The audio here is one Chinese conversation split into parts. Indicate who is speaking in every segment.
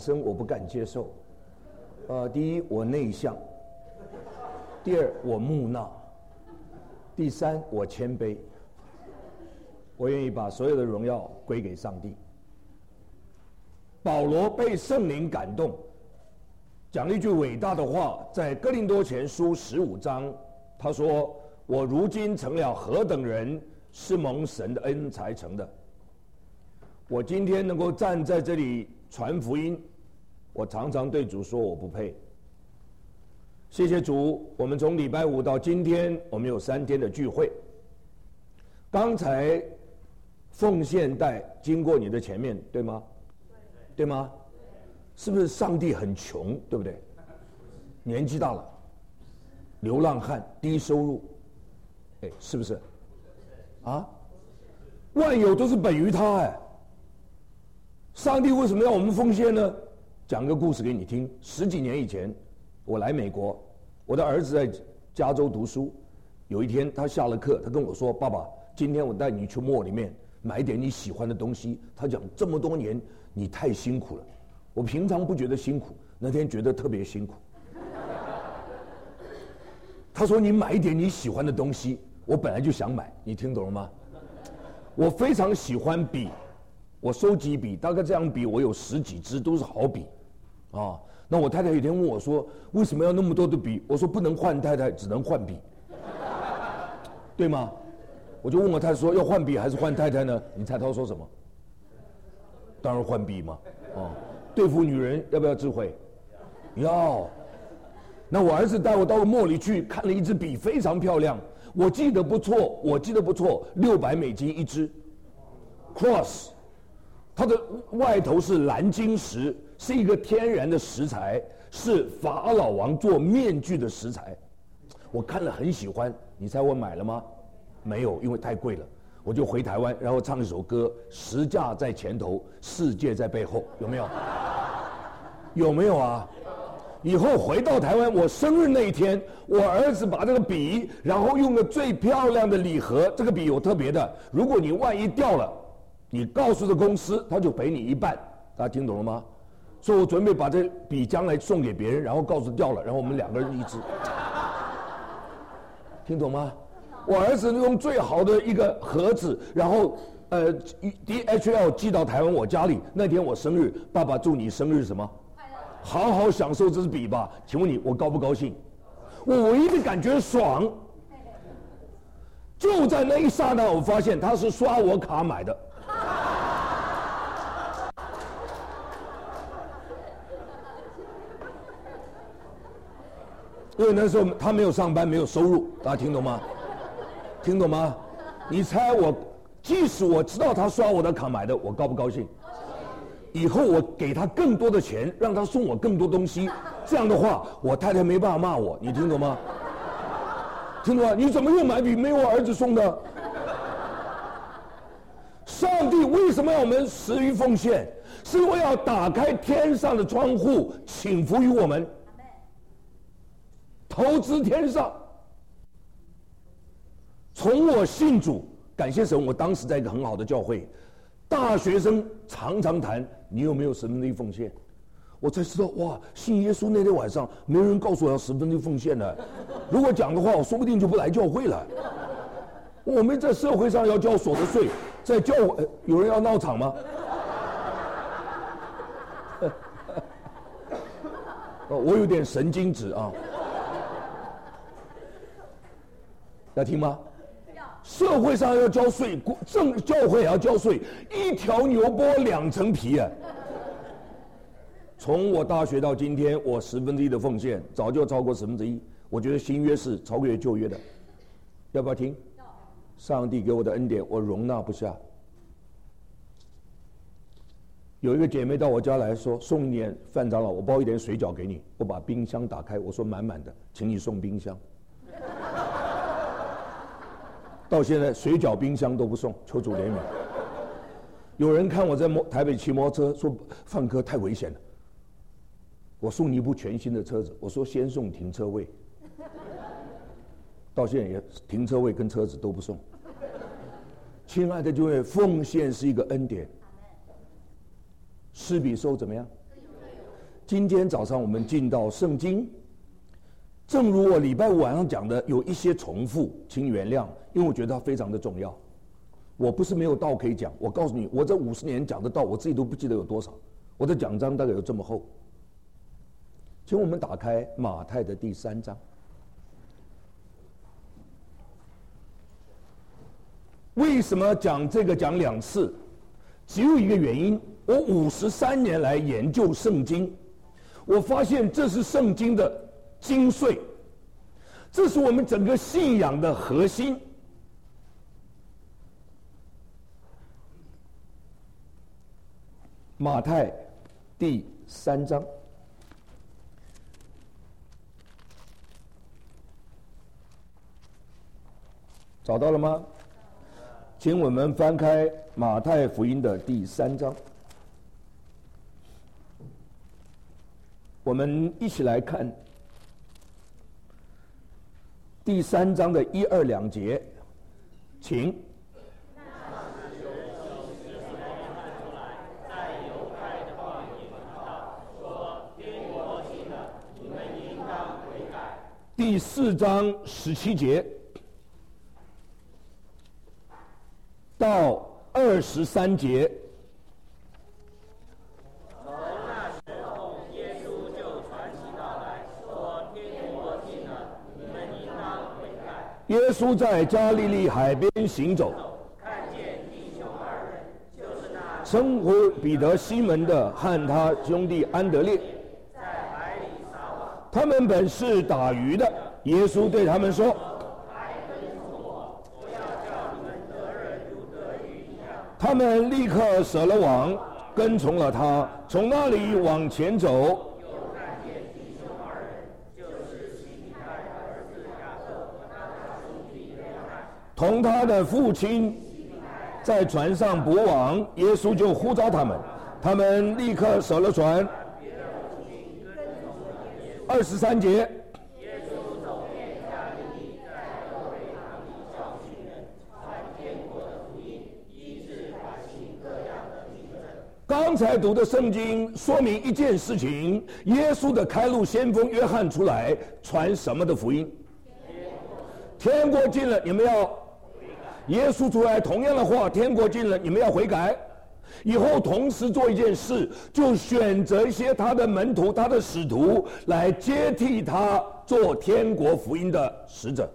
Speaker 1: 生我不敢接受。第一，我内向；第二，我木讷；第三，我谦卑。我愿意把所有的荣耀归给上帝。保罗被圣灵感动，讲了一句伟大的话，在哥林多前书15章，他说：“我如今成了何等人，是蒙神的恩才成的。我今天能够站在这里传福音，我常常对主说我不配。谢谢主，我们从礼拜5到今天，我们有3天的聚会。刚才奉献带经过你的前面，对吗？对吗？是不是上帝很穷，对不对？年纪大了，流浪汉，低收入，是不是？啊，万有都是本于他上帝为什么要我们奉献呢？讲个故事给你听。10几年以前，我来美国，我的儿子在加州读书。有一天他下了课，他跟我说：“爸爸，今天我带你去mall里面买点你喜欢的东西。”他讲这么多年你太辛苦了，我平常不觉得辛苦，那天觉得特别辛苦。他说：“你买一点你喜欢的东西。”我本来就想买，你听懂了吗？我非常喜欢笔，我收集笔，大概这样笔我有10几支，都是好笔啊。那我太太有一天问我说：“为什么要那么多的笔？”我说：“不能换太太，只能换笔，对吗？”我就问我太太说：“要换笔还是换太太呢？”你猜她说什么？当然换笔嘛。对付女人要不要智慧？要。那我儿子带我到mall里去看了一支笔，非常漂亮，我记得不错，$600一支 ，Cross， 它的外头是蓝晶石，是一个天然的石材，是法老王做面具的石材。我看了很喜欢，你猜我买了吗？没有，因为太贵了。我就回台湾，然后唱一首歌：十架在前头，世界在背后，有没有？有没有啊？以后回到台湾，我生日那一天，我儿子把这个笔，然后用个最漂亮的礼盒，这个笔有特别的，如果你万一掉了，你告诉这公司，他就赔你1半，大家听懂了吗？所以我准备把这笔将来送给别人，然后告诉掉了，然后我们2个人一支，听懂吗？我儿子用最好的一个盒子，然后DHL 寄到台湾我家里。那天我生日，爸爸祝你生日什么？好好享受这支笔吧。请问你，我高不高兴？我唯一的感觉爽。就在那一刹那，我发现他是刷我卡买的。因为那时候他没有上班，没有收入，大家听懂吗？听懂吗？你猜我，即使我知道他刷我的卡买的，我高不高兴？以后我给他更多的钱，让他送我更多东西，这样的话，我太太没办法骂我，你听懂吗？听懂吗？你怎么又买笔没有我儿子送的？上帝为什么要我们10于奉献？是为要打开天上的窗户，倾福于我们，投资天上。从我信主，感谢神，我当时在一个很好的教会，大学生常常谈你有没有1/10奉献，我才知道哇，信耶稣那天晚上没有人告诉我要1/10奉献的，如果讲的话，我说不定就不来教会了。我们在社会上要交所得税，在教会有人要闹场吗？我有点神经质啊，要听吗？社会上要交税，教会也要交税，一条牛剥2层皮啊！从我大学到今天，我1/10的奉献早就超过1/10。我觉得新约是超越旧约的，要不要听？上帝给我的恩典，我容纳不下。有一个姐妹到我家来说，送一点范长老，我包一点水饺给你。我把冰箱打开，我说满满的，请你送冰箱。到现在水饺、冰箱都不送，求主怜悯。有人看我在台北骑摩托车，说范哥太危险了。我送你一部全新的车子，我说先送停车位。到现在也停车位跟车子都不送。亲爱的各位，奉献是一个恩典。施比受怎么样？ 今天早上我们进到圣经，正如我礼拜五晚上讲的，有一些重复，请原谅，因为我觉得它非常的重要。我不是没有道可以讲，我告诉你，我这50年讲的道，我自己都不记得有多少。我的讲章大概有这么厚。请我们打开马太的第3章。为什么讲这个讲2次？只有一个原因，我53年来研究圣经，我发现这是圣经的精髓，这是我们整个信仰的核心。马太第3章，找到了吗？请我们翻开马太福音的第3章，我们一起来看第3章的1、2、2节，请。第4章17节到23节。
Speaker 2: 从那时候，耶稣就传起道来，说：“天国近了，你们应当悔改。”
Speaker 1: 耶稣在加利利海边行走，
Speaker 2: 看见弟兄2人，就是那
Speaker 1: 称呼彼得、西门的和他兄弟安德烈，
Speaker 2: 在海里撒网，
Speaker 1: 他们本是打鱼的。耶稣对他们说：“
Speaker 2: 来跟从我，我要叫你们得人如得鱼一样。”
Speaker 1: 他们立刻舍了网，跟从了他。从那里往前走，
Speaker 2: 又看见弟兄2人，就是西比泰的儿子雅各和他的兄弟约翰，
Speaker 1: 同他的父亲在船上捕网。耶稣就呼召他们，他们立刻舍了船。23节。刚才读的圣经说明一件事情：耶稣的开路先锋约翰出来传什么的福音？天国近了，你们要。耶稣出来同样的话，天国近了，你们要悔改。以后同时做一件事，就选择一些他的门徒、他的使徒来接替他做天国福音的使者。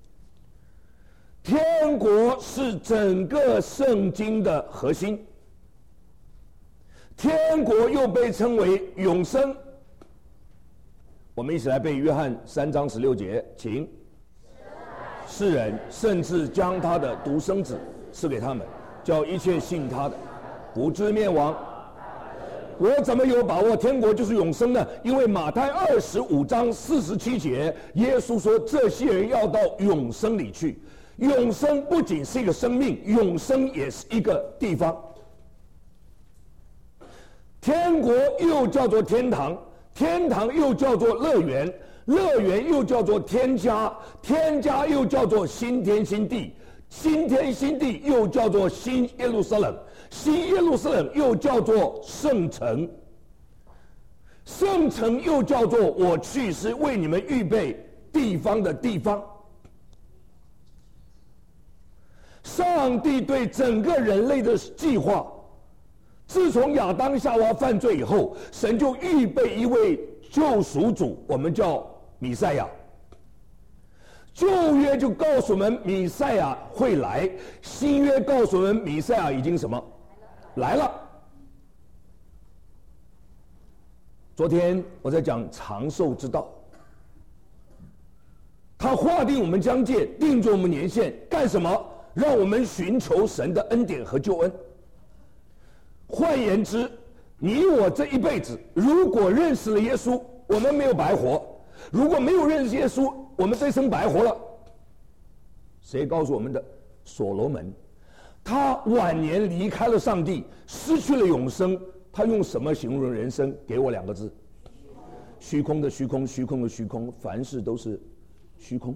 Speaker 1: 天国是整个圣经的核心。天国又被称为永生。我们一起来背约翰3章16节，请。世人甚至将他的独生子赐给他们，叫一切信他的不至灭亡。我怎么有把握天国就是永生呢？因为马太25章47节，耶稣说这些人要到永生里去。永生不仅是一个生命，永生也是一个地方。天国又叫做天堂，天堂又叫做乐园，乐园又叫做天家，天家又叫做新天新地，新天新地又叫做新耶路撒冷，新耶路撒冷又叫做圣城，圣城又叫做我去是为你们预备地方的地方。上帝对整个人类的计划，自从亚当夏娃犯罪以后，神就预备一位救赎主，我们叫弥赛亚。旧约就告诉我们弥赛亚会来，新约告诉我们弥赛亚已经什么？来了。昨天我在讲长寿之道，他划定我们疆界，定住我们年限，干什么？让我们寻求神的恩典和救恩。换言之，你我这一辈子，如果认识了耶稣，我们没有白活；如果没有认识耶稣，我们这生白活了。谁告诉我们的？所罗门，他晚年离开了上帝，失去了永生。他用什么形容人生？给我2个字：虚空的虚空，虚空的虚空，凡事都是虚空。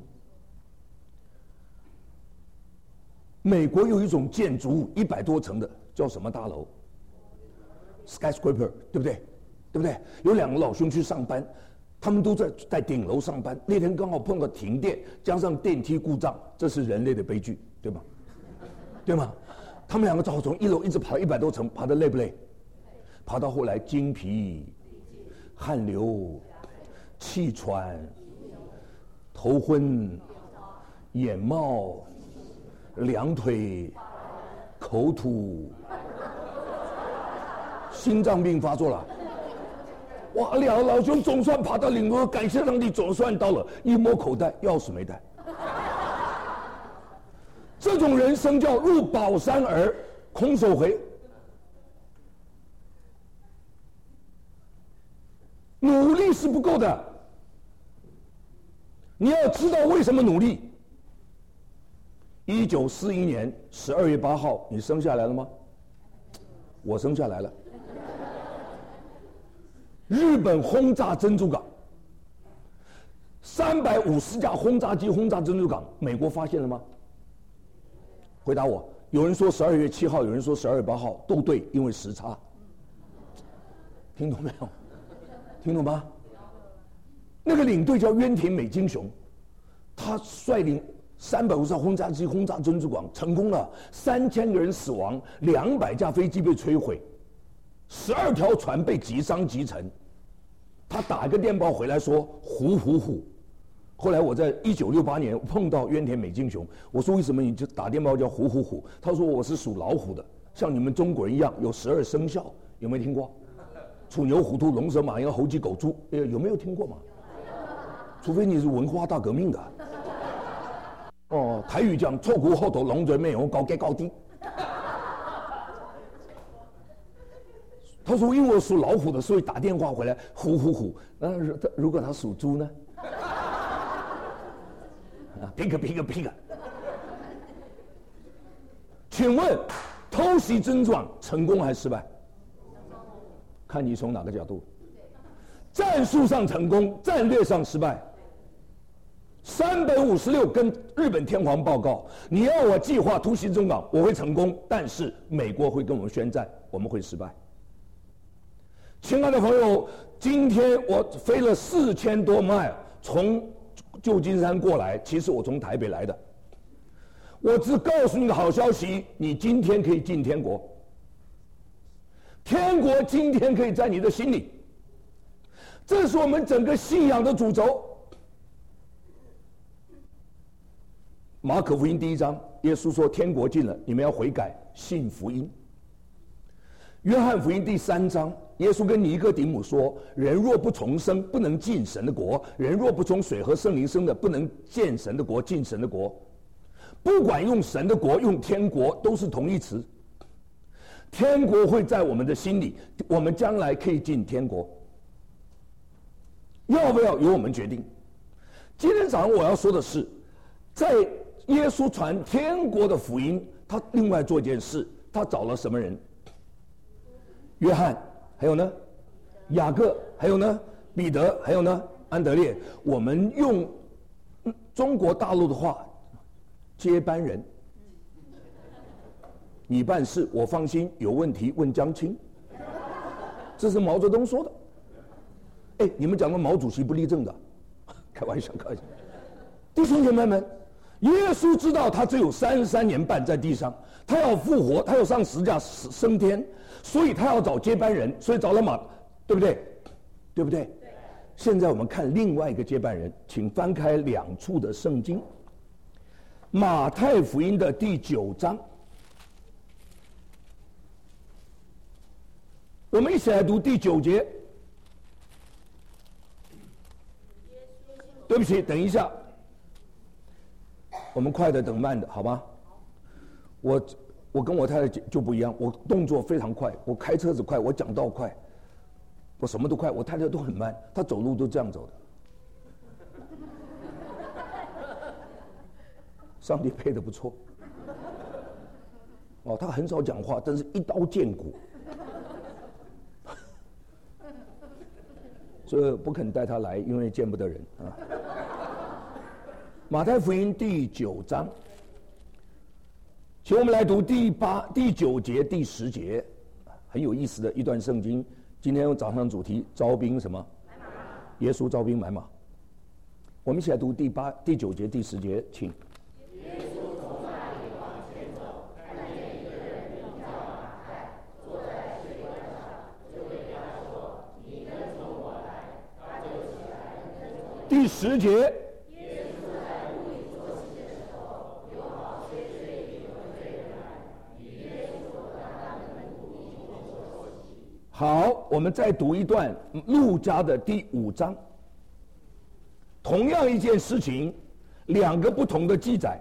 Speaker 1: 美国有一种建筑物100多层的，叫什么大楼？ skyscraper， 对不对？ 对不对？有2个老兄去上班，他们都在顶楼上班。那天刚好碰到停电，加上电梯故障，这是人类的悲剧，对吗？对吗？他们2个只好从1楼一直爬到100多层，爬得累不累？爬到后来精疲、汗流、气喘、头昏、眼冒、两腿、口吐。心脏病发作了，哇！2个老兄总算爬到领楼，感谢上帝，总算到了。一摸口袋，钥匙没带。这种人生叫入宝山而空手回。努力是不够的，你要知道为什么努力。1941年12月8号，你生下来了吗？我生下来了。日本轰炸珍珠港，350架轰炸机轰炸珍珠港，美国发现了吗？回答我。有人说12月7号，有人说12月8号，都对，因为时差。听懂没有？听懂吗？那个领队叫渊田美津雄，他率领350架轰炸机轰炸珍珠港，成功了，3000个人死亡，200架飞机被摧毁。12条船被击伤击沉，他打一个电报回来说虎虎虎。后来我在1968年碰到渊田美津雄，我说为什么你就打电报叫虎虎虎？他说我是属老虎的，像你们中国人一样有12生肖，有没有听过？鼠牛虎兔龙蛇马羊猴鸡狗猪，有没有听过吗？除非你是文化大革命的。哦，台语讲臭骨后头龙嘴面有高低高低。他说：“因为我属老虎的，所以打电话回来虎虎虎。如果他属猪呢？啊，pig。请问，偷袭珍珠港成功还是失败？看你从哪个角度。战术上成功，战略上失败。356跟日本天皇报告，你要我计划突袭珍珠港，我会成功，但是美国会跟我们宣战，我们会失败。”亲爱的朋友，今天我飞了4000多 mile 从旧金山过来，其实我从台北来的。我只告诉你个好消息，你今天可以进天国。天国今天可以在你的心里，这是我们整个信仰的主轴。马可福音第1章，耶稣说：“天国近了，你们要悔改，信福音。”约翰福音第3章，耶稣跟尼哥底母说：“人若不重生，不能进神的国；人若不从水和圣灵生的，不能见神的国，进神的国。”不管用神的国，用天国，都是同义词。天国会在我们的心里，我们将来可以进天国。要不要由我们决定？今天早上我要说的是，在耶稣传天国的福音，他另外做一件事，他找了什么人？约翰，还有呢，雅各，还有呢，彼得，还有呢，安德烈。我们用中国大陆的话，接班人。你办事，我放心，有问题问江青。这是毛泽东说的。哎，你们讲的毛主席不立正的，开玩笑，开玩笑。弟兄姐妹们，耶稣知道他只有33年半在地上，他要复活，他要上十架升天。所以他要找接班人，所以找了马，对不对？对不对？现在我们看另外一个接班人，请翻开2处的圣经，马太福音的第9章，我们一起来读第9节。对不起，等一下，我们快的等慢的，好吗？我跟我太太就不一样，我动作非常快，我开车子快，我讲道快，我什么都快，我太太都很慢，她走路都这样走的。上帝配得不错。哦，她很少讲话，但是一刀见骨，所以不肯带她来，因为见不得人啊。马太福音第9章。请我们来读第9节、第10节，很有意思的一段圣经， 今天早上主题招兵什么？耶稣招兵买马。我们一起来读第9节、第10节，请。
Speaker 2: 耶稣从那里往前走，看见一个人名叫马太，坐在税关上，就对他说：“你跟从我来。”他就起来跟从了。
Speaker 1: 第10节。
Speaker 2: 耶稣在屋里坐席的时候，有好些税吏和罪人来，与耶稣和他的门徒一同坐席。
Speaker 1: 好，我们再读一段路加的第5章。同样一件事情，2个不同的记载。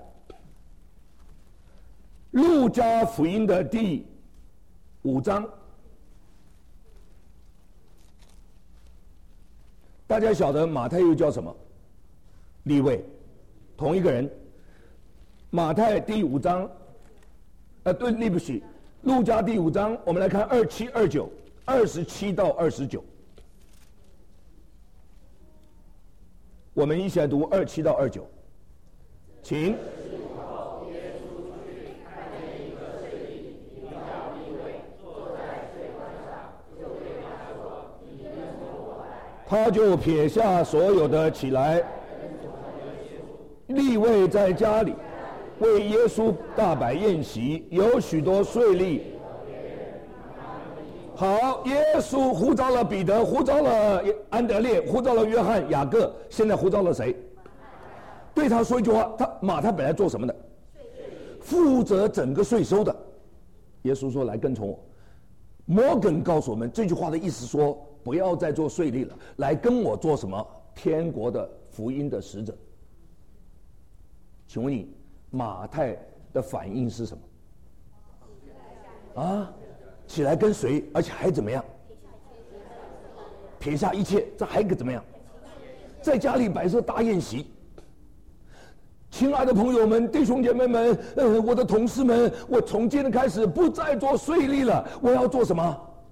Speaker 1: 路加福音的第5章，大家晓得马太又叫什么？利未，同一个人。马太第5章，对不起，路加第5章，我们来看27、29、27到29。我们一起来读27到29，请。他就撇下所有的起来，利未在家里为耶稣大摆宴席，有许多税吏。好，耶稣呼召了彼得，呼召了安德烈，呼召了约翰、雅各，现在呼召了谁？对他说一句话，马太本来做什么的？负责整个税收的。耶稣说：“来跟从我。”摩根告诉我们这句话的意思说，不要再做税吏了，来跟我做什么？天国的福音的使者。请问你，马太的反应是什么？啊？起来跟随，而且还怎么样？撇下一切，这还可怎么样？在家里摆设大宴席。亲爱的朋友们、弟兄姐妹们，我的同事们，我从今天开始不再做税吏了，我要做什么？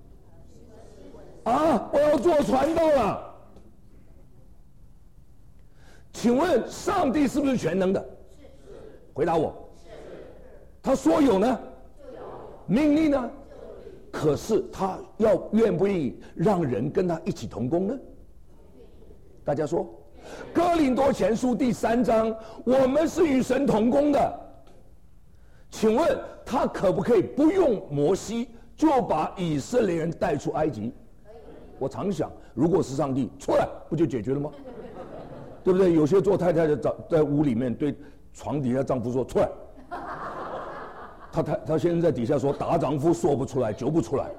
Speaker 1: 啊，我要做传道了。请问上帝是不是全能的？是。回答我。是。他说有呢？就有。命令呢？可是他愿不愿意让人跟他一起同工呢？大家说，哥林多前书第3章，我们是与神同工的。请问他可不可以不用摩西就把以色列人带出埃及？我常想，如果是上帝出来，不就解决了吗？对不对？有些做太太的在屋里面对床底下丈夫说出来。他先生在底下说打丈夫说不出来，揪不出来。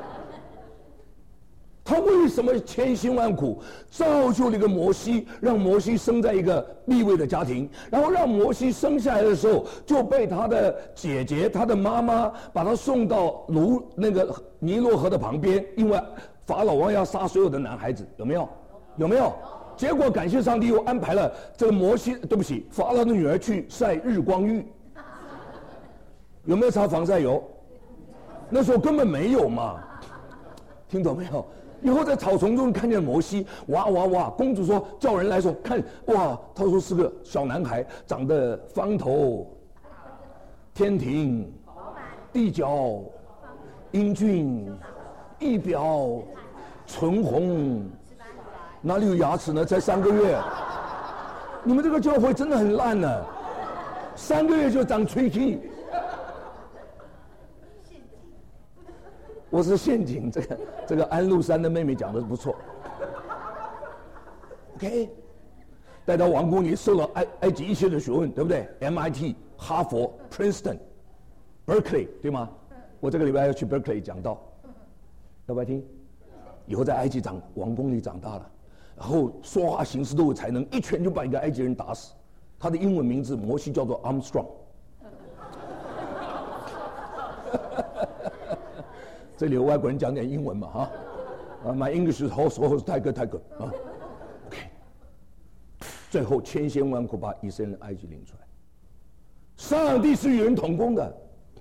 Speaker 1: 他为什么千辛万苦造就了一个摩西，让摩西生在一个利未的家庭，然后让摩西生下来的时候就被他的姐姐、他的妈妈把他送到那个尼罗河的旁边，因为法老王要杀所有的男孩子，有没有？有没有？结果感谢上帝又安排了这个法老的女儿去晒日光浴。有没有擦防晒油？那时候根本没有嘛，听懂没有？以后在草丛中看见摩西，哇哇哇！公主说叫人来说看，哇，他说是个小男孩，长得方头、天庭、地角、英俊、仪表、唇红，哪里有牙齿呢？才3个月，你们这个教会真的很烂呢，3个月就长吹气。我是陷阱，这个安禄山的妹妹讲的不错。OK， 带到王宫里受了埃及一切的学问，对不对 ？MIT、哈佛、Princeton、Berkeley， 对吗？我这个礼拜要去 Berkeley 讲道，要不要听？以后在埃及王宫里长大了，然后说话行事都有才能，一拳就把一个埃及人打死。他的英文名字摩西叫做 Armstrong。这里有外国人讲点英文嘛哈？My English is also太good 啊。OK， 最后千辛万苦把以色列人埃及领出来。上帝是与人同工的。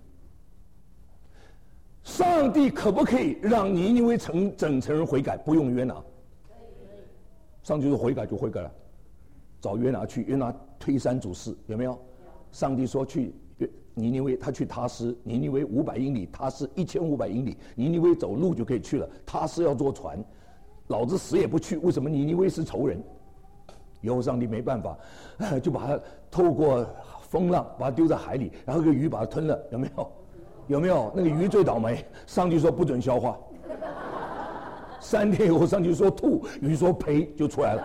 Speaker 1: 上帝可不可以让尼尼微整城人悔改，不用约拿？上帝说悔改就悔改了，找约拿去，约拿推三阻四，有没有？上帝说去尼尼微，他去他施，尼尼微500英里，他施1500英里，尼尼微走路就可以去了，他施要坐船，老子死也不去。为什么？尼尼微是仇人。以后上帝没办法，就把他透过风浪把他丢在海里，然后个鱼把他吞了，有没有？有没有？那个鱼最倒霉，上帝说不准消化，3天以后上帝说吐，鱼说呸，就出来了。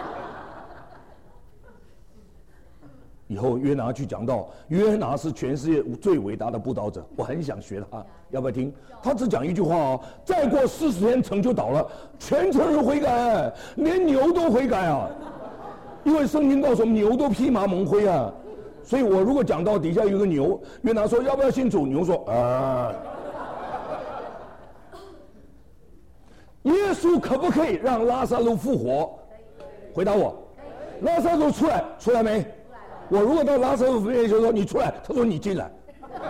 Speaker 1: 以后约拿去讲到，约拿是全世界最伟大的布道者，我很想学他，要不要听？他只讲一句话哦，再过40天城就倒了，全城人悔改，连牛都悔改啊！因为圣经告诉我们，牛都披麻蒙灰啊，所以我如果讲到底下有个牛，约拿说要不要信主？牛说耶稣可不可以让拉撒路复活？回答我，拉撒路出来没？我如果到拉撒路面前说你出来，他说你进来，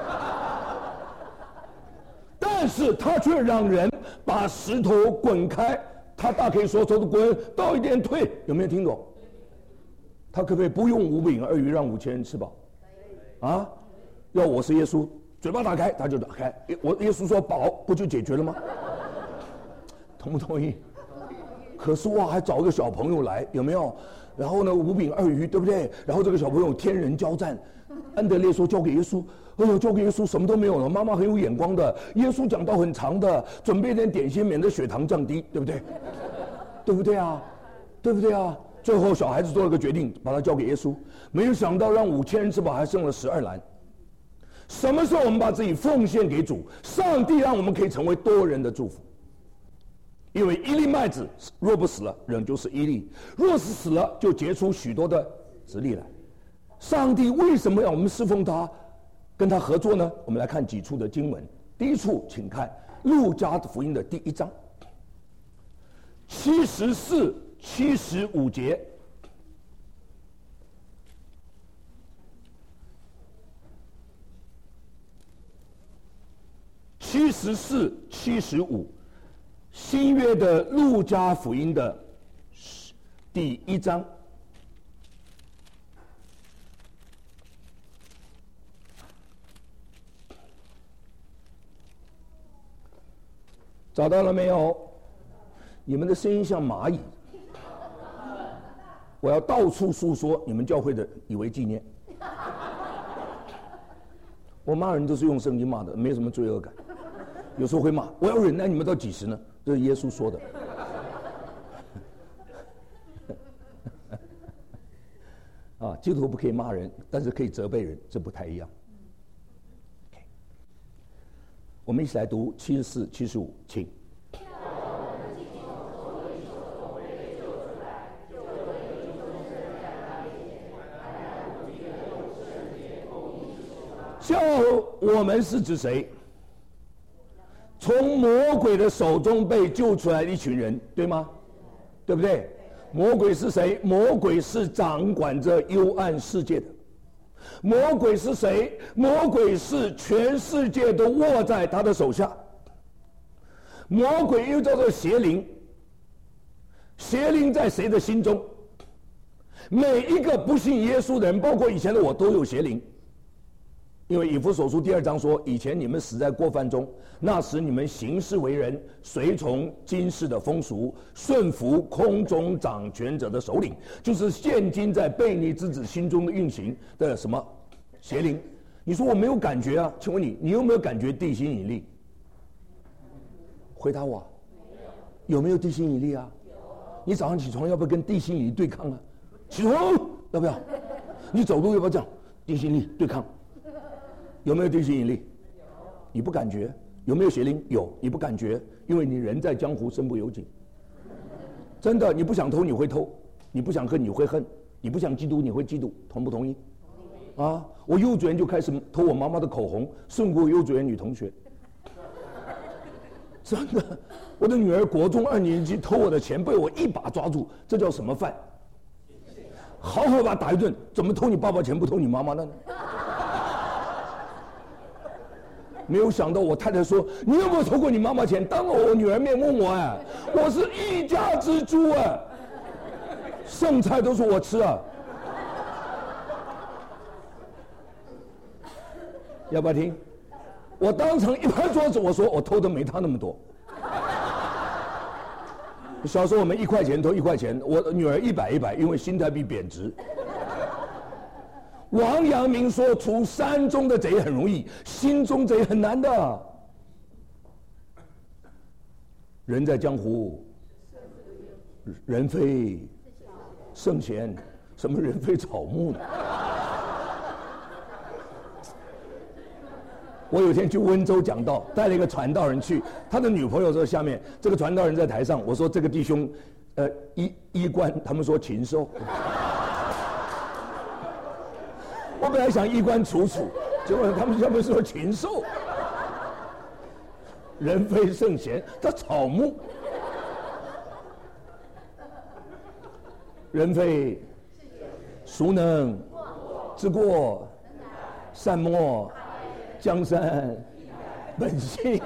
Speaker 1: 但是他却让人把石头滚开，他大可以说走的滚，到一点退，有没有听懂？他可不可以不用5饼2鱼让5000人吃饱？啊，要我是耶稣，嘴巴打开他就打开，我耶稣说饱，不就解决了吗？同不同意？可是哇，还找一个小朋友来，有没有？然后呢，5饼2鱼，对不对？然后这个小朋友天人交战，安德烈说交给耶稣，哎呦，交给耶稣什么都没有了。妈妈很有眼光的，耶稣讲道很长的，准备点点心，免得血糖降低，对不对？对不对啊？对不对啊？最后小孩子做了个决定，把他交给耶稣，没有想到让5000人吃饱，还剩了12篮。什么时候我们把自己奉献给主，上帝让我们可以成为多人的祝福。因为一粒麦子若不死了，仍旧是一粒；若是死了，就结出许多的子粒来。上帝为什么要我们侍奉他，跟他合作呢？我们来看几处的经文。第一处，请看路加福音的第1章74、75节。74、75。新约的路加福音的第1章，找到了没有？你们的声音像蚂蚁，我要到处诉说你们教会的以为纪念。我骂人都是用圣经骂的，没什么罪恶感。有时候会骂，我要忍耐你们到几时呢？这是耶稣说的。基督徒不可以骂人，但是可以责备人，这不太一样。我们一起来读74、75，请。叫我们是指谁？从魔鬼的手中被救出来的一群人，对吗？对不对？魔鬼是谁？魔鬼是掌管着幽暗世界的。魔鬼是谁？魔鬼是全世界都握在他的手下。魔鬼又叫做邪灵。邪灵在谁的心中？每一个不信耶稣的人，包括以前的我，都有邪灵。因为以弗所书第2章说，以前你们死在过犯中，那时你们行事为人，随从今世的风俗，顺服空中掌权者的首领，就是现今在悖逆之子心中的运行的什么邪灵。你说我没有感觉啊？请问你有没有感觉地心引力？回答我，有没有地心引力啊？你早上起床要不要跟地心引力对抗啊？起床要不要？你走路要不要这样？地心引力对抗。有没有地心引力？你不感觉。有没有邪灵？有，你不感觉，因为你人在江湖身不由己。真的，你不想偷你会偷，你不想恨你会恨，你不想嫉妒你会嫉妒，同不同意？啊，我幼稚园就开始偷我妈妈的口红，胜过幼稚园女同学。真的，我的女儿国中2年级偷我的钱，被我一把抓住，这叫什么犯？好好把他打一顿。怎么偷你爸爸钱不偷你妈妈的呢？没有想到我太太说，你有没有偷过你妈妈钱？当着我女儿面问我，我是一家之主剩菜都是我吃啊。 要不要听？我当场一拍桌子，我说我偷的没他那么多。小时候我们1块钱偷1块钱，我女儿100，因为新台币贬值。王阳明说，除山中的贼很容易，心中贼很难的。人在江湖，人非圣贤，什么人非草木呢？我有一天去温州讲道，带了一个传道人去，他的女朋友在下面，这个传道人在台上。我说这个弟兄，衣冠，他们说禽兽。我本来想衣冠楚楚，结果他们下面说禽兽。人非圣贤，他草木。人非孰能之过？善莫江山本性。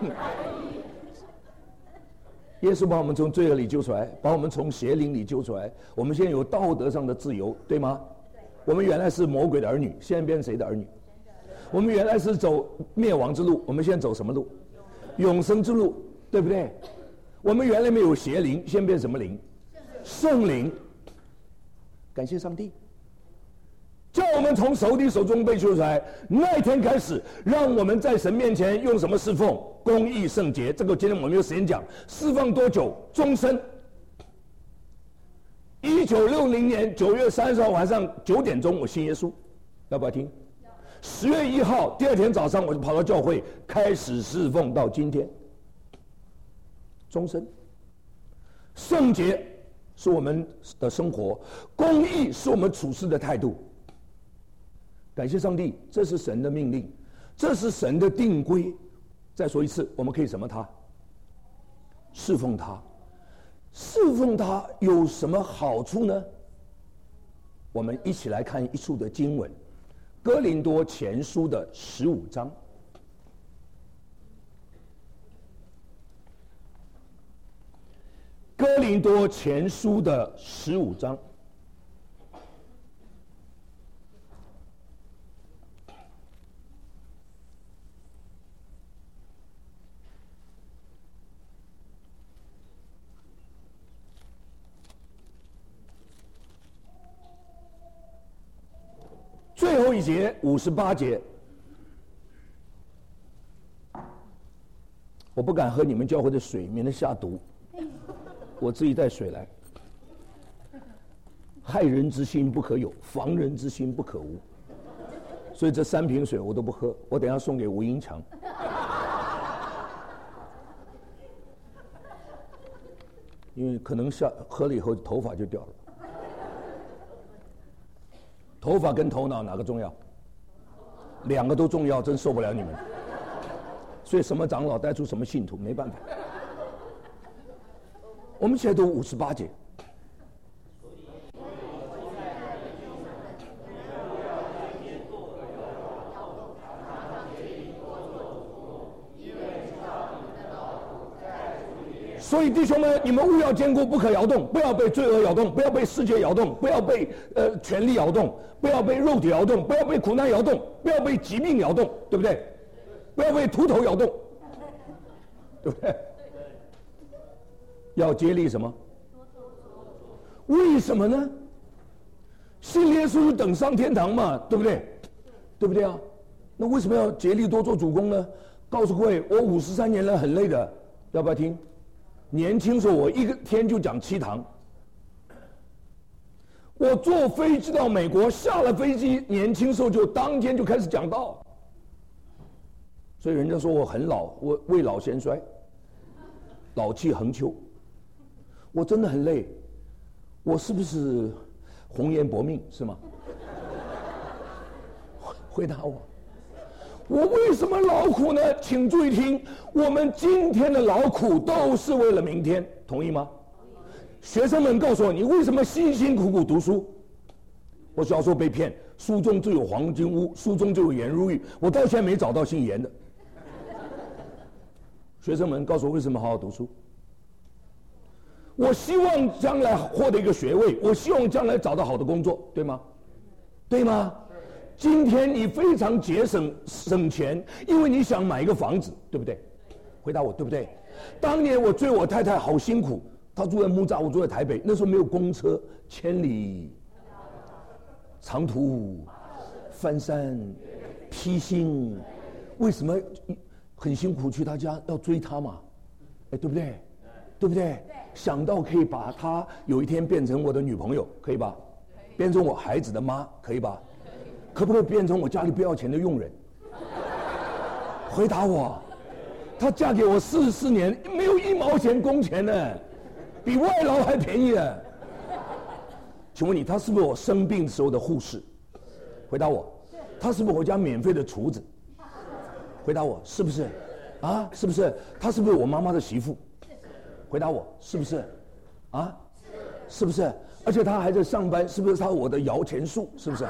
Speaker 1: 耶稣把我们从罪恶里救出来，把我们从邪灵里救出来。我们现在有道德上的自由，对吗？我们原来是魔鬼的儿女，现在变成谁的儿女？我们原来是走灭亡之路，我们现在走什么路？永生之路，对不对？我们原来没有邪灵，现在变什么灵？圣灵。感谢上帝，叫我们从仇敌手中被救出来。那一天开始，让我们在神面前用什么侍奉？公义圣洁。这个今天我们有时间讲，释放多久？终身。1960年9月30号晚上9点钟，我信耶稣，要不要听？10月1号第二天早上，我就跑到教会开始侍奉，到今天。终身。圣洁是我们的生活，公义是我们处事的态度。感谢上帝，这是神的命令，这是神的定规。再说一次，我们可以什么他？侍奉他。侍奉他有什么好处呢？我们一起来看一处的经文，哥林多前书的15章。哥林多前书的15章，最后一节58节。我不敢喝你们教会的水，免得下毒。我自己带水来。害人之心不可有，防人之心不可无。所以这3瓶水我都不喝，我等一下送给吴英强。因为可能喝了以后头发就掉了。头发跟头脑哪个重要？2个都重要，真受不了你们。所以什么长老带出什么信徒，没办法。我们现在读58节。所以弟兄们，你们务要坚固，不可摇动，不要被罪恶摇动，不要被世界摇动，不要被权力摇动，不要被肉体摇动，不要被苦难摇动，不要被疾病摇动，对不对？不要被秃头摇动，对不对？要竭力什么？为什么呢？信耶稣等上天堂嘛，对不对？对不对啊？那为什么要竭力多做主公呢？告诉各位，我53年了，很累的，要不要听？年轻时候我一天就讲7堂。我坐飞机到美国，下了飞机，年轻时候就当天就开始讲道。所以人家说我很老，我未老先衰，老气横秋。我真的很累，我是不是红颜薄命是吗？回答我，我为什么劳苦呢？请注意听，我们今天的劳苦都是为了明天，同意吗？学生们告诉我，你为什么辛辛苦苦读书？我小时候被骗，书中就有黄金屋，书中就有颜如玉，我到现在没找到姓颜的。学生们告诉我，为什么好好读书？我希望将来获得一个学位，我希望将来找到好的工作，对吗？对吗？ 今天你非常节省钱，因为你想买一个房子，对不对？回答我，对不对？当年我追我太太好辛苦，她住在木栅，我住在台北，那时候没有公车，千里长途翻山披星，为什么很辛苦去她家要追她嘛？哎，对不对？对不对？想到可以把她有一天变成我的女朋友，可以吧？变成我孩子的妈，可以吧？可不可以变成我家里不要钱的佣人？回答我。她嫁给我44年，没有1毛钱工钱呢，比外劳还便宜呢。请问你，她是不是我生病时候的护士？回答我。她是不是我家免费的厨子？回答我，是不是？啊，是不是？她是不是我妈妈的媳妇？回答我，是不是？啊，是不是？而且她还在上班，是不是她我的摇钱树？是不是？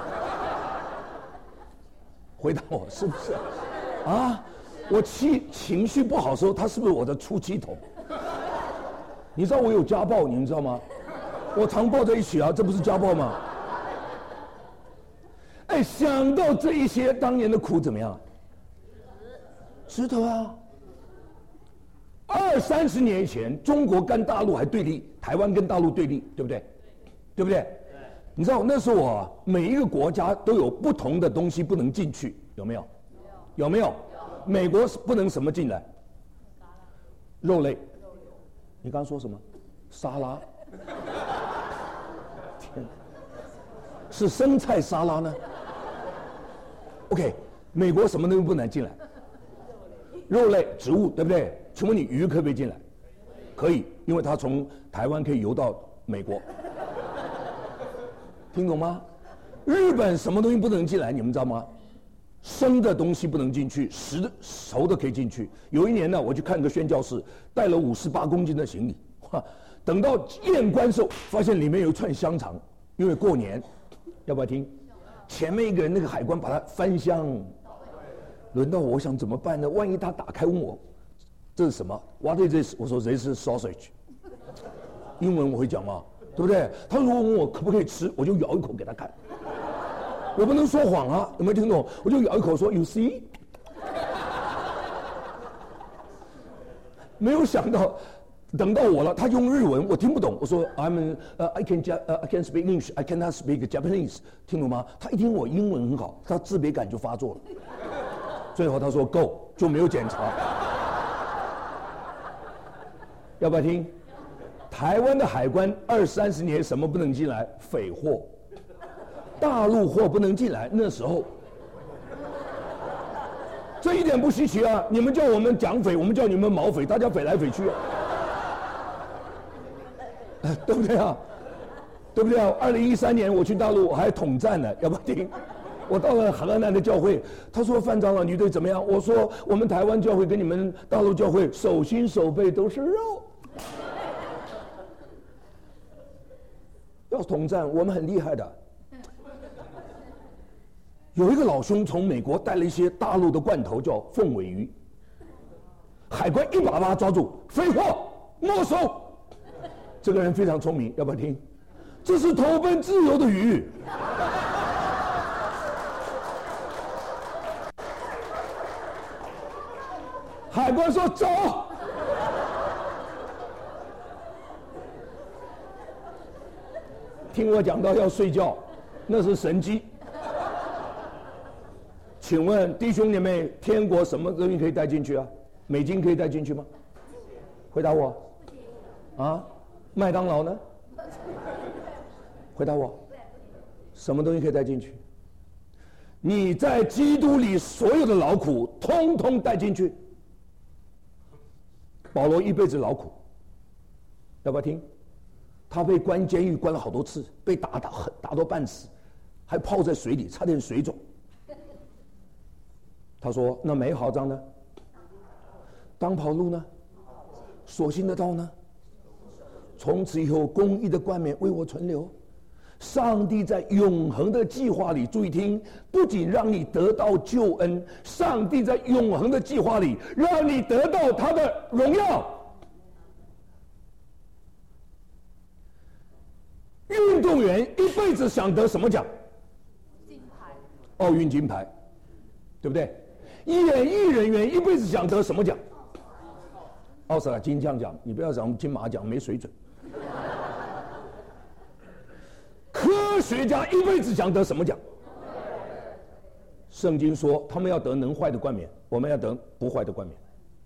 Speaker 1: 回答我，是不是？啊，我情绪不好的时候，她是不是我的出气筒？你知道我有家暴，你们知道吗？我常抱在一起啊，这不是家暴吗？哎，想到这一些当年的苦怎么样？值得啊！20-30年前，中国跟大陆还对立，台湾跟大陆对立，对不对？对不对？你知道那时候啊，每一个国家都有不同的东西不能进去，有没有？有没有？美国不能什么进来？肉类。你刚刚说什么？沙拉？天，是生菜沙拉呢 ？OK， 美国什么东西不能进来？肉类、植物，对不对？请问你鱼可不可以进来？可以，因为它从台湾可以游到美国。听懂吗？日本什么东西不能进来？你们知道吗？生的东西不能进去，熟的可以进去。有一年呢，我去看个宣教士，带了58公斤的行李，等到验关时候，发现里面有一串香肠，因为过年，要不要听？前面一个人那个海关把它翻箱，轮到我想怎么办呢？万一他打开问我这是什么 ？What is this？ 我说 This is sausage。英文我会讲吗？对不对？他如果问我可不可以吃，我就咬一口给他看。我不能说谎啊，有没有听懂？我就咬一口说 You see。没有想到，等到我了，他用日文，我听不懂。我说 I can speak English, I cannot speak Japanese。听懂吗？他一听我英文很好，他自卑感就发作了。最后他说 Go， 就没有检查。要不要听？台湾的海关20-30年什么不能进来？匪货，大陆货不能进来。那时候，这一点不稀奇啊！你们叫我们蒋匪，我们叫你们毛匪，大家匪来匪去啊，对不对啊？对不对啊？2013年我去大陆，我还统战呢，要不要听？我到了河南的教会，他说范长老你对怎么样？我说我们台湾教会跟你们大陆教会手心手背都是肉。要统战，我们很厉害的。有一个老兄从美国带了一些大陆的罐头，叫凤尾鱼。海关一把把他抓住，废货，没收。这个人非常聪明，要不要听？这是投奔自由的鱼。海关说走。听我讲到要睡觉，那是神机。请问弟兄姐妹，天国什么东西可以带进去啊？美金可以带进去吗？回答我。啊，麦当劳呢？回答我。什么东西可以带进去？你在基督里所有的劳苦，通通带进去。保罗一辈子劳苦，要不要听？他被关监狱关了好多次，被打到半死，还泡在水里，差点水肿。他说：“那美好章呢？当跑路呢？所信的道呢？从此以后，公义的冠冕为我存留。上帝在永恒的计划里，注意听，不仅让你得到救恩，上帝在永恒的计划里，让你得到他的荣耀。”运动员一辈子想得什么奖？
Speaker 3: 金牌。
Speaker 1: 奥运金牌，对不对？演艺人员一辈子想得什么奖？奥斯卡金像奖，你不要讲金马奖没水准。科学家一辈子想得什么奖？圣经说他们要得能坏的冠冕，我们要得不坏的冠冕。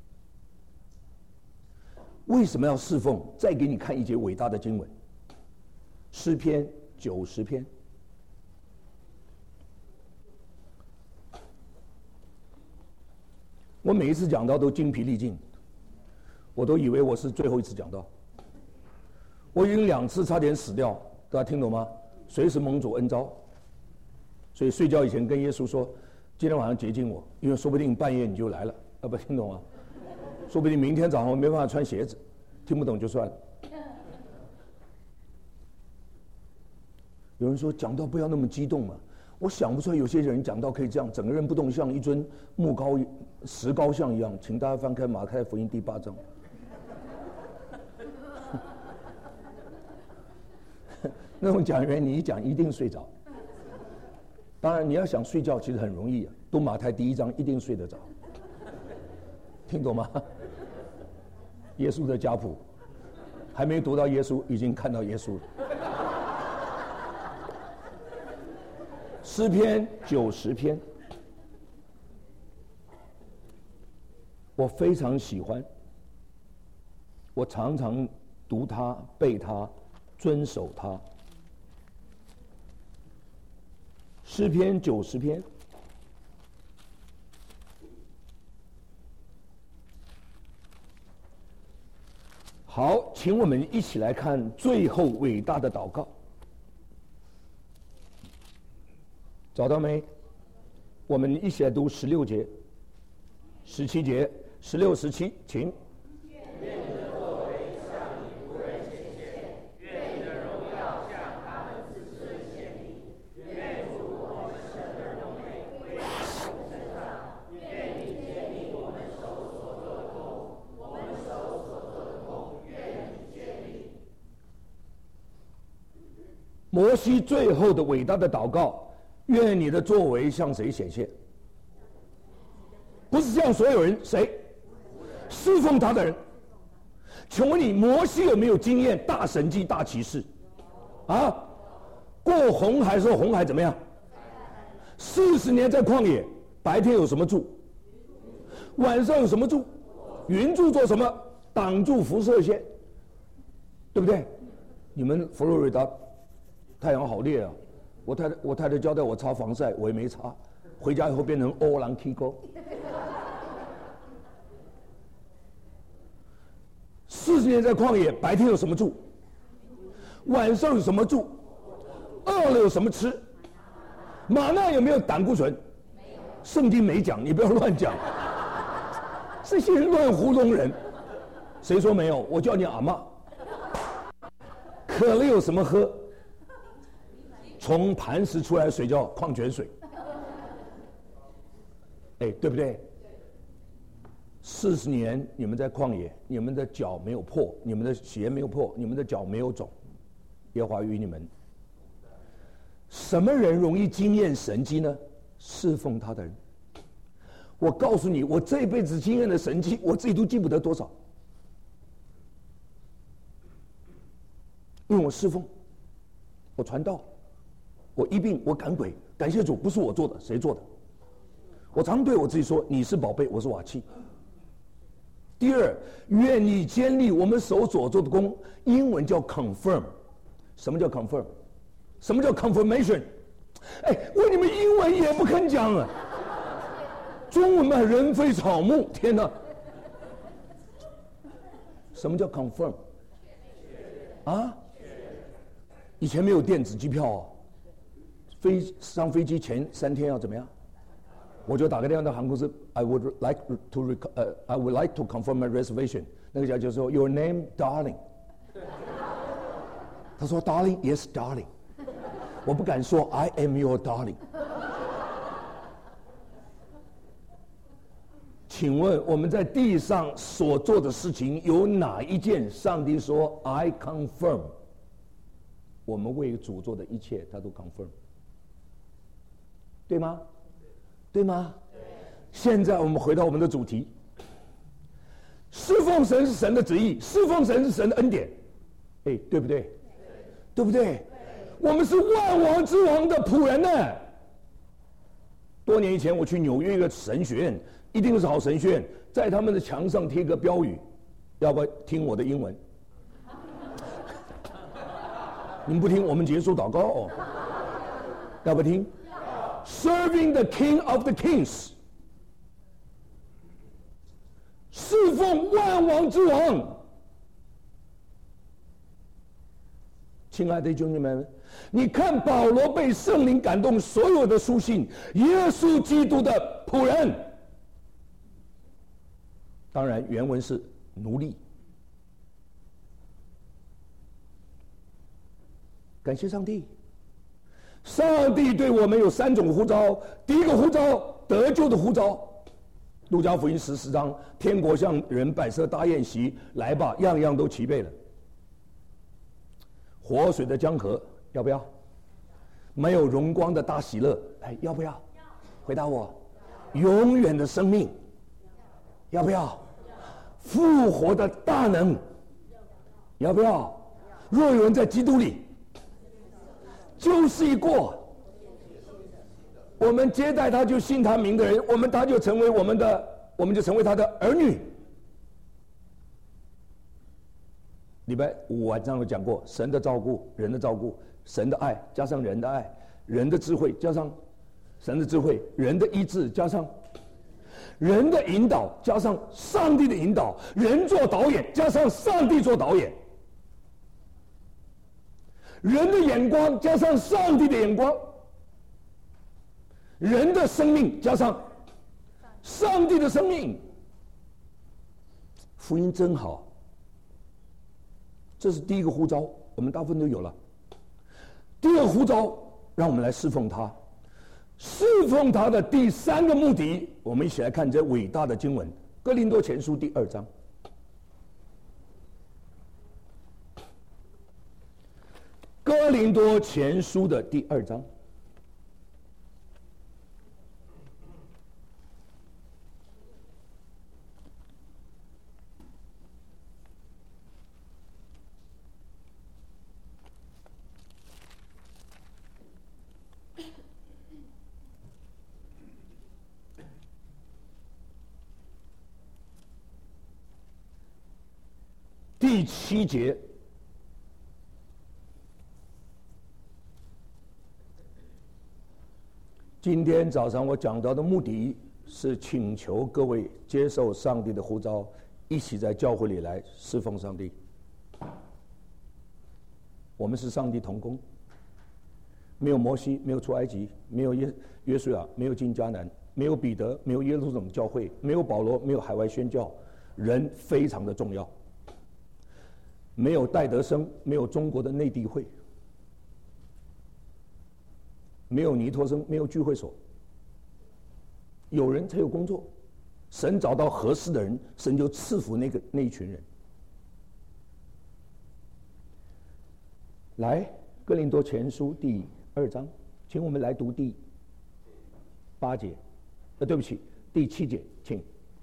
Speaker 1: 为什么要侍奉？再给你看一节伟大的经文，诗篇90篇。我每一次讲到都精疲力尽，我都以为我是最后一次讲到。我已经2次差点死掉，大家听懂吗？随时蒙主恩召，所以睡觉以前跟耶稣说，今天晚上洁净我，因为说不定半夜你就来了，不听懂吗？说不定明天早上我没办法穿鞋子，听不懂就算了。有人说讲到不要那么激动嘛，我想不出来有些人讲到可以这样，整个人不动，像一尊石膏像一样。请大家翻开马太福音第8章。那种讲员你一讲一定睡着。当然你要想睡觉其实很容易啊，读马太第1章一定睡得着。听懂吗？耶稣的家谱，还没读到耶稣，已经看到耶稣了。诗篇90篇，我非常喜欢，我常常读它、背它、遵守它。诗篇90篇。好，请我们一起来看最后伟大的祷告。找到没？我们一起来读16节、17节、16、17，请。
Speaker 2: 愿你的作为向你仆人显现，愿你的荣耀向他们子孙显明。愿主我们神的荣美归在我们身上。愿你坚立我们手所做的工，我们手所做的工，愿你坚立。
Speaker 1: 摩西最后的伟大的祷告。愿你的作为向谁显现？不是向所有人，谁？侍奉他的人。请问你，摩西有没有经验大神迹、大奇事？啊？过红海时候，红海怎么样？40年在旷野，白天有什么柱？晚上有什么柱？云柱做什么？挡住辐射线，对不对？你们佛罗里达太阳好烈啊！我太太交代我擦防晒，我也没擦，回家以后变成欧郎 K 沟。40年在旷野，白天有什么住？晚上有什么住？饿了有什么吃？玛纳有没有胆固醇？圣经没讲，你不要乱讲。这些人乱糊弄人。谁说没有？我叫你阿嬷。渴了有什么喝？从磐石出来的水叫矿泉水，哎，对不对？40年你们在旷野，你们的脚没有破，你们的鞋没有破，你们的脚没有肿，耶和华与你们。什么人容易经验神迹呢？侍奉他的人。我告诉你，我这辈子经验的神迹，我自己都记不得多少，因为我侍奉，我传道。我医病，我赶鬼，感谢主，不是我做的，谁做的？我常对我自己说：“你是宝贝，我是瓦器。”第二，愿你坚立我们手所做的工，英文叫 confirm。什么叫 confirm？ 什么叫 confirmation？ 哎，问你们英文也不肯讲啊！中文嘛，人非草木，天哪！什么叫 confirm？ 啊？以前没有电子机票哦。上飞机前3天要怎么样？我就打个电话到航空公司 ，I would like to confirm my reservation。那个小姐说 ，Your name, darling。他说 ，Darling, yes, darling。我不敢说 I am your darling。请问我们在地上所做的事情有哪一件上帝说 I confirm？ 我们为主做的一切，他都 confirm。 对吗？对吗？现在我们回到我们的主题，侍奉神是神的旨意，侍奉神是神的恩典，哎，对不对？对不对？我们是万王之王的仆人呢。多年以前，我去纽约一个神学院，一定是好神学院，在他们的墙上贴个标语，要不要听我的英文？你们不听，我们结束祷告哦。要不要听 ？Serving the King of the Kings， 侍奉万王之王。亲爱的弟兄姐妹们，你看保罗被圣灵感动，所有的书信，耶稣基督的仆人。当然，原文是奴隶。感谢上帝，上帝对我们有3种呼召。第一个呼召，得救的呼召。路加福音14章，天国向人摆设大宴席，来吧，样样都齐备了。活水的江河，要不要？没有荣光的大喜乐，哎，要不要？回答我。永远的生命，要不要？复活的大能，要不要？若有人在基督里，旧事已过，我们接待他，就信他名的人，他就成为我们就成为他的儿女。礼拜5晚上有讲过，神的照顾，人的照顾，神的爱加上人的爱，人的智慧加上神的智慧，人的医治加上人的引导，加上上帝的引导，人做导演加上上帝做导演，人的眼光加上上帝的眼光，人的生命加上上帝的生命。福音真好。这是第一个呼召，我们大部分都有了。第二个呼召，让我们来侍奉他。侍奉他的第3个目的，我们一起来看这伟大的经文，《哥林多前书》第2章。哥林多前书的第2章。第7节，今天早上我讲到的目的是请求各位接受上帝的呼召，一起在教会里来侍奉上帝。我们是上帝同工，没有摩西，没有出埃及，没有约书亚，没有进迦南，没有彼得，没有耶路撒冷教会，没有保罗，没有海外宣教，人非常的重要。没有戴德生，没有中国的内地会，没有尼托生，没有聚会所。有人才有工作，神找到合适的人，神就赐福那一群人。来，哥林多前书第2章，请我们来读第8节，对不起，第7节，请。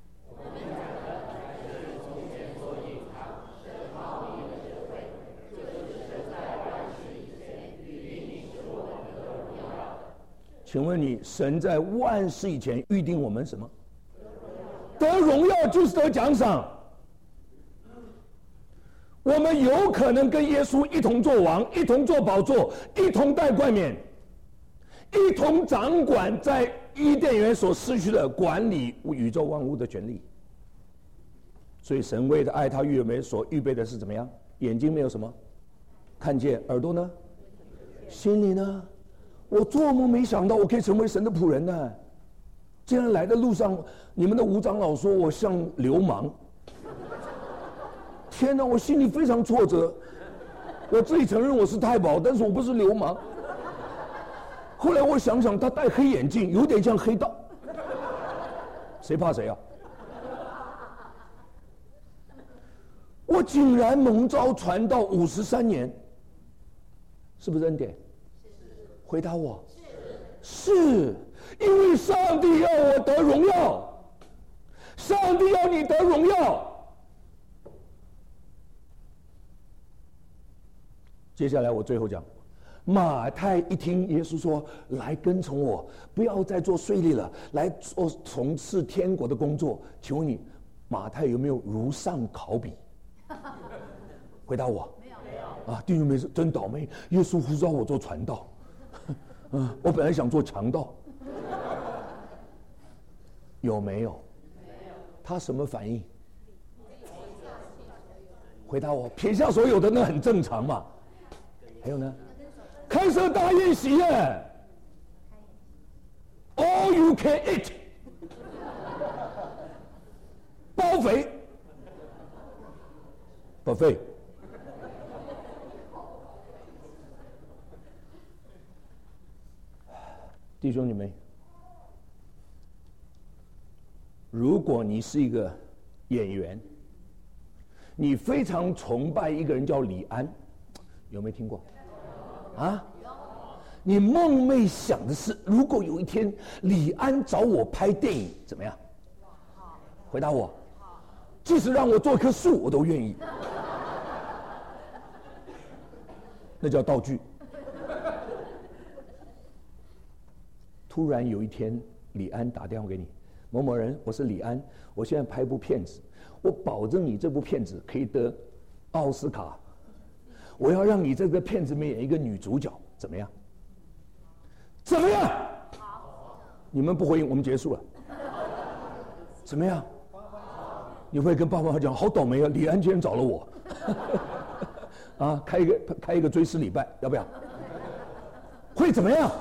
Speaker 1: 请问你，神在万事以前预定我们什么？得荣耀就是得奖赏。我们有可能跟耶稣一同做王，一同做宝座，一同戴冠冕，一同掌管在伊甸园所失去的管理宇宙万物的权利。所以神为了爱他预备所预备的是怎么样？眼睛没有什么看见，耳朵呢？心里呢？我做梦没想到我可以成为神的仆人呢。今天来的路上，你们的吴长老说我像流氓。天哪，我心里非常挫折。我自己承认我是太保，但是我不是流氓。后来我想想，他戴黑眼镜，有点像黑道。谁怕谁啊？我竟然蒙召传道53年，是不是恩典？回答我，是因为上帝要我得荣耀，上帝要你得荣耀。接下来我最后讲，马太一听耶稣说来跟从我，不要再做税吏了，来做从事天国的工作，请问你马太有没有如上考比？回答我。没有。啊，弟兄妹妹真倒霉，耶稣呼召我做传道，我本来想做强盗。有没有？没有。他什么反应？回答我，撇下所有的那很正常嘛。还有呢？开设大宴席耶 ，All you can eat， 包肥 ，buffet。弟兄姊妹，如果你是一个演员，你非常崇拜一个人叫李安，有没有听过？啊？你梦寐想的是，如果有一天李安找我拍电影，怎么样？回答我，即使让我做棵树，我都愿意。那叫道具。突然有一天，李安打电话给你，某某人，我是李安，我现在拍部片子，我保证你这部片子可以得奥斯卡，我要让你这个片子里面演一个女主角，怎么样？怎么样？你们不回应，我们结束了。怎么样？你会跟爸爸讲，好倒霉啊！李安竟然找了我，啊，开一个追思礼拜，要不要？会怎么样？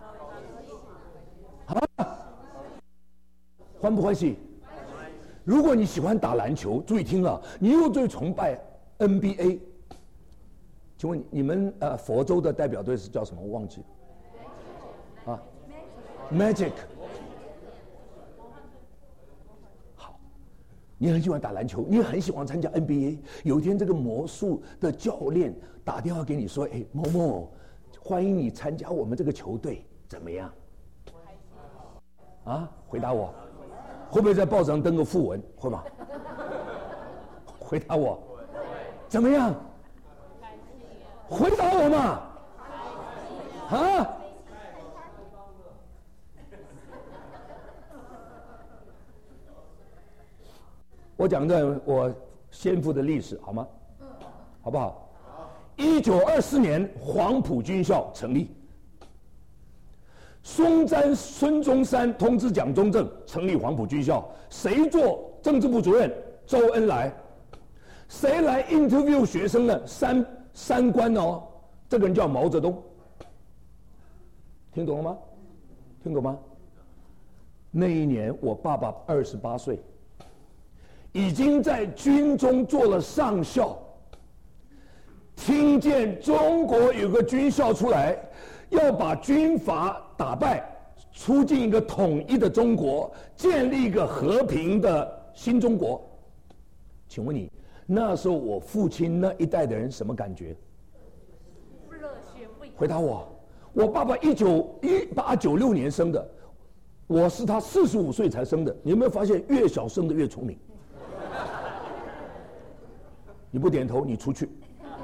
Speaker 1: 欢不欢喜？如果你喜欢打篮球，注意听了，你又最崇拜 NBA， 请问你们佛州的代表队是叫什么？我忘记了。啊 ，Magic。好，你很喜欢打篮球，你很喜欢参加 NBA。有一天，这个魔术的教练打电话给你说：“哎，某某，欢迎你参加我们这个球队，怎么样？”啊，回答我。会不会在报纸上登个副文？会吗？回答我，怎么样？回答我嘛！啊！我讲的我先父的历史好吗？好不好？1924年，黄埔军校成立。孙中山通知蒋中正成立黄埔军校，谁做政治部主任？周恩来。谁来 interview 学生呢？三官哦，这个人叫毛泽东。听懂了吗？听懂吗？那一年我爸爸28岁，已经在军中做了上校，听见中国有个军校出来，要把军阀打败，促进一个统一的中国，建立一个和平的新中国。请问你那时候我父亲那一代的人什么感觉？热血沸腾。回答我，我爸爸1896年生的，我是他45岁才生的。你有没有发现越小生的越聪明？你不点头，你出去。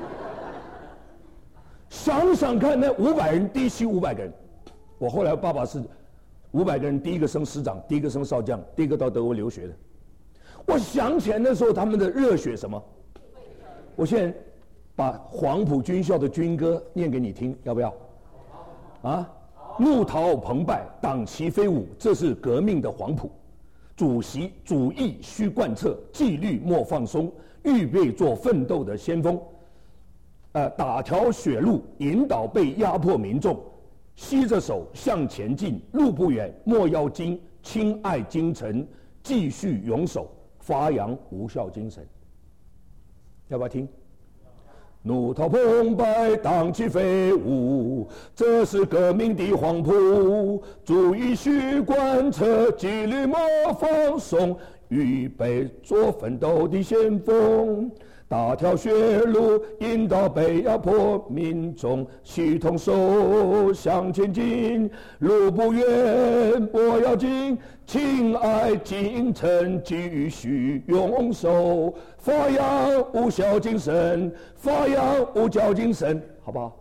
Speaker 1: 想想看，那500人低息500个人，我后来爸爸是500个人第一个升师长，第一个升少将，第一个到德国留学的。我想起来那时候他们的热血什么？我现在把黄埔军校的军歌念给你听，要不要？啊，怒涛澎湃，党旗飞舞，这是革命的黄埔。主义须贯彻，纪律莫放松，预备做奋斗的先锋。打条血路，引导被压迫民众，吸着手向前进，路不远，莫要惊，亲爱精诚，继续勇守，发扬无效精神。要不要听？怒涛澎湃，党旗飞舞，这是革命的黄埔。主义须贯彻，纪律莫放松，预备做奋斗的先锋。 大条血路引导被压迫民众系统手向前进，路不远不要紧，亲爱精诚继续拥守，发扬无效精神，发扬无教精神，好不好？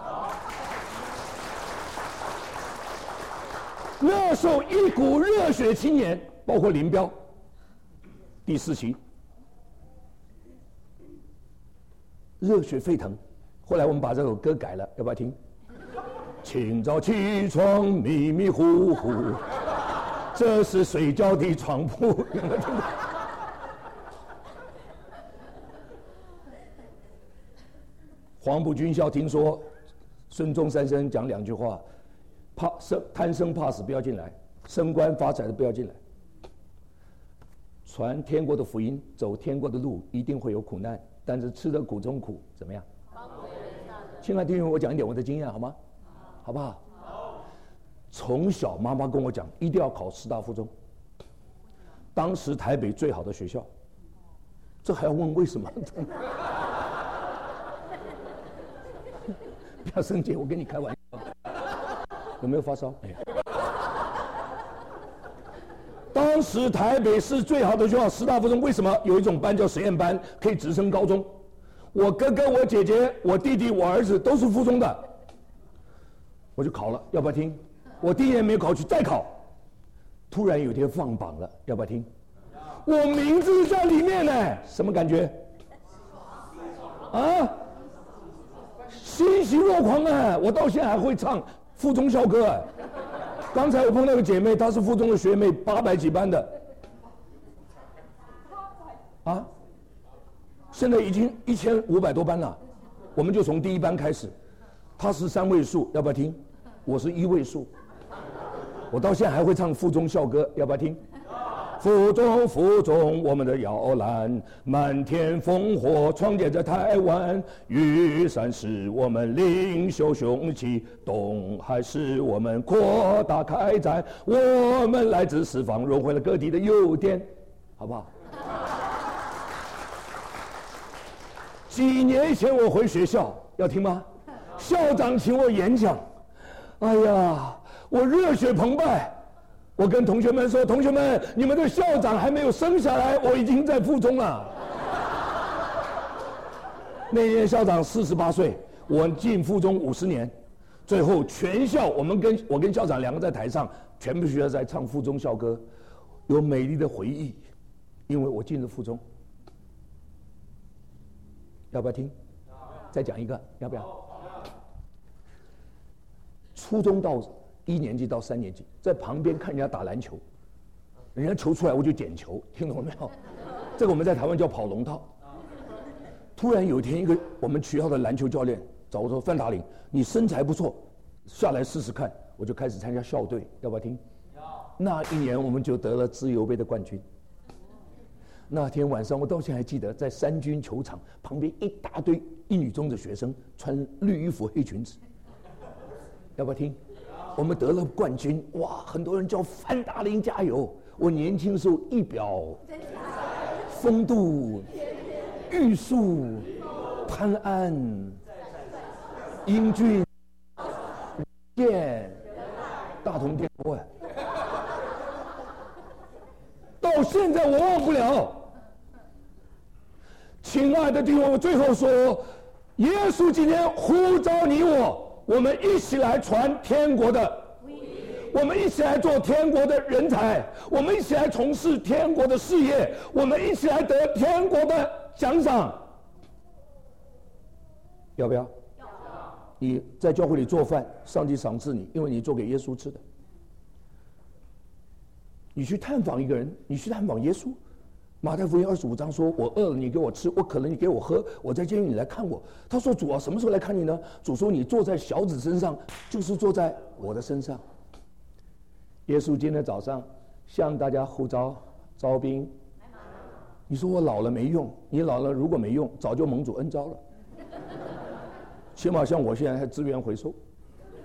Speaker 1: 那时候一股热血青年，包括林彪，第4期，热血沸腾。后来我们把这首歌改了，要不要听？清早起床迷迷糊糊，这是睡觉的床铺，有没有听到？黄埔军校听说孙中山先生讲2句话。贪生怕死不要进来，升官发财的不要进来。传天国的福音，走天国的路，一定会有苦难，但是吃得苦中苦，怎么样？亲爱的弟兄，我讲一点我的经验好吗？好不好？从小妈妈跟我讲，一定要考师大附中，当时台北最好的学校。这还要问为什么？不要生气，我跟你开玩笑。有没有发烧？没有。当时台北市最好的学校师大附中，为什么有一种班叫实验班，可以直升高中？我哥哥、我姐姐、我弟弟、我儿子都是附中的，我就考了，要不要听？我第1年没考去，再考，突然有一天放榜了，要不要听？我名字在里面呢，什么感觉？啊，欣喜若狂啊！我到现在还会唱附中校歌啊！刚才我碰到个姐妹，她是附中的学妹，800几班的，啊，现在已经1500多班了。我们就从第1班开始，她是3位数，要不要听？我是1位数，我到现在还会唱附中校歌，要不要听？附中，附中，我们的摇篮，满天烽火创建着台湾。玉山是我们领袖雄起，东海是我们扩大开展。我们来自四方，融汇了各地的优点，好不好？几年前我回学校，要听吗？校长请我演讲，哎呀，我热血澎湃。我跟同学们说，同学们，你们的校长还没有生下来，我已经在附中了。那年校长48岁，我进附中50年，最后全校我跟校长2个在台上，全部学校在唱附中校歌，有美丽的回忆，因为我进了附中。要不要听？再讲一个，要不要？初中到1年级到3年级，在旁边看人家打篮球，人家球出来我就捡球，听懂了没有？这个我们在台湾叫跑龙套。突然有一天，一个我们学校的篮球教练找我说：“范达岭，你身材不错，下来试试看。”我就开始参加校队，要不要听？那1年我们就得了自由杯的冠军。那天晚上我到现在还记得，在三军球场旁边一大堆1女中的学生，穿绿衣服黑裙子，要不要听？我们得了冠军，哇！很多人叫范达林加油。我年轻的时候一表风度、玉树、潘安、英俊、健、大同电波，到现在我忘不了。亲爱的弟兄，我最后说，耶稣今天呼召你我们一起来传天国的，我们一起来做天国的人才，我们一起来从事天国的事业，我们一起来得天国的奖赏，要不要？你在教会里做饭，上帝赏赐你，因为你做给耶稣吃的。你去探访一个人，你去探访耶稣。马太福音25章说：“我饿了，你给我吃；我渴了，你给我喝；我在监狱，你来看我。”他说：“主啊，什么时候来看你呢？”主说：“你坐在小子身上，就是坐在我的身上。”耶稣今天早上向大家呼召招兵。你说我老了没用？你老了如果没用，早就蒙主恩召了。起码像我现在还资源回收，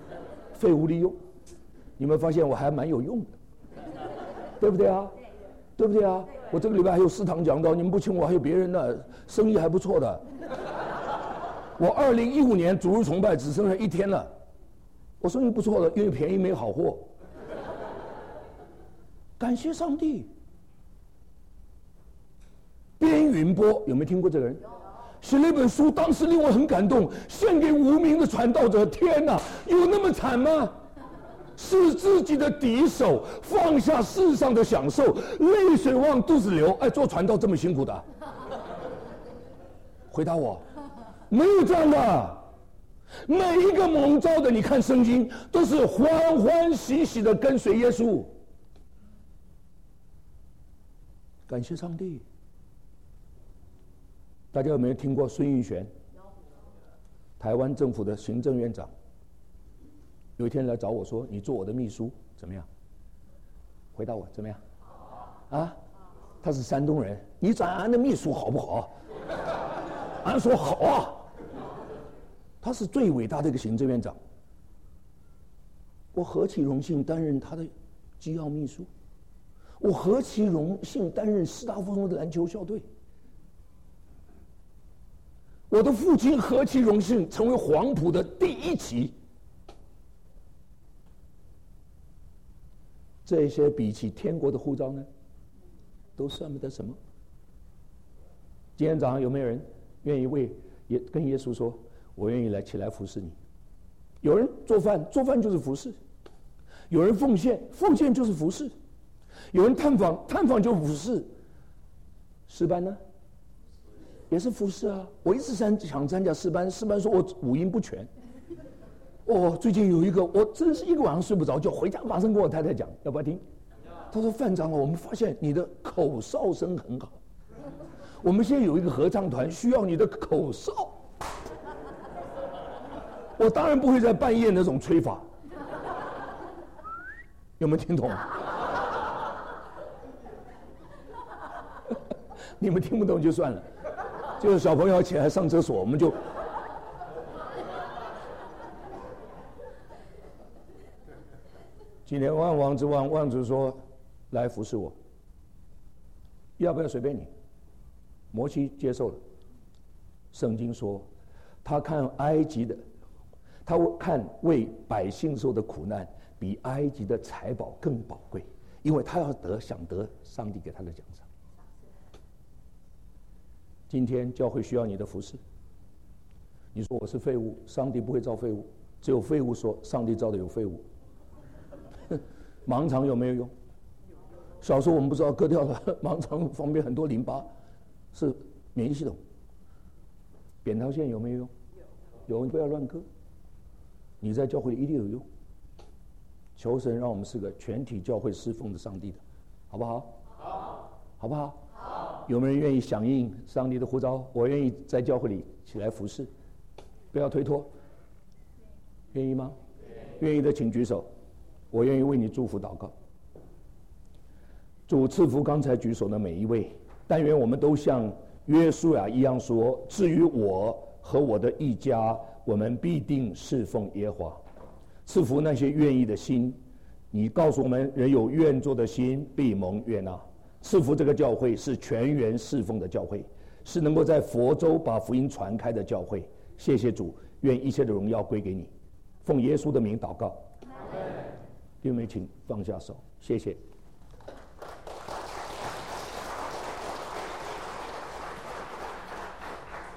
Speaker 1: 废物利用。你们发现我还蛮有用的，对不对啊？ 对不对啊？我这个礼拜还有4堂讲道，你们不请我还有别人呢，生意还不错的。我2015年主日崇拜只剩下1天了，我生意不错的，因为便宜没好货。感谢上帝。边云波有没有听过这个人？写了一本书，当时令我很感动，献给无名的传道者。天哪，有那么惨吗？是自己的敌手，放下世上的享受，泪水往肚子流。哎，做传道这么辛苦的？回答我，没有这样的。每一个蒙召的，你看圣经都是欢欢喜喜的跟随耶稣。感谢上帝。大家有没有听过孙运璇？台湾政府的行政院长。有一天来找我说：“你做我的秘书怎么样？”回答我怎么样？啊，他是山东人，你找俺的秘书好不好？俺说好啊。他是最伟大的一个行政院长，我何其荣幸担任他的机要秘书，我何其荣幸担任师大附中的篮球校队。我的父亲何其荣幸成为黄埔的第1期。这些比起天国的护照呢，都算不得什么。今天早上有没有人愿意跟耶稣说：“我愿意起来服侍你？”有人做饭，做饭就是服侍；有人奉献，奉献就是服侍；有人探访，探访就服侍。诗班呢？也是服侍啊！我一直想参加诗班，诗班说我五音不全。最近有一个，我真是一个晚上睡不着觉，回家马上跟我太太讲，要不要听？他说：“范长，我们发现你的口哨声很好，我们现在有一个合唱团需要你的口哨。”我当然不会在半夜那种吹法，有没有听懂？你们听不懂就算了。就是小朋友起来上厕所，我们就今天万王之王望主说：“来服侍我，要不要随便你？”摩西接受了。圣经说，他看埃及的，他看为百姓受的苦难，比埃及的财宝更宝贵，因为他想得上帝给他的奖赏。今天教会需要你的服侍。你说我是废物，上帝不会造废物，只有废物说上帝造的有废物。盲肠有没有用？小时候我们不知道割掉了盲肠旁边很多淋巴，是免疫系统。扁桃腺有没有用？有，你不要乱割。你在教会里一定有用。求神让我们是个全体教会侍奉的上帝的，好不好？好，好不好？好。有没有人愿意响应上帝的呼召？我愿意在教会里起来服侍，不要推脱。愿意吗？愿意的请举手，我愿意为你祝福祷告。主赐福刚才举手的每一位，但愿我们都像约书亚一样说：至于我和我的一家，我们必定侍奉耶和华。赐福那些愿意的心，你告诉我们，人有愿做的心，必蒙悦纳。赐福这个教会是全员侍奉的教会，是能够在佛州把福音传开的教会。谢谢主，愿一切的荣耀归给你。奉耶稣的名祷告。弟兄们，请放下手，谢谢。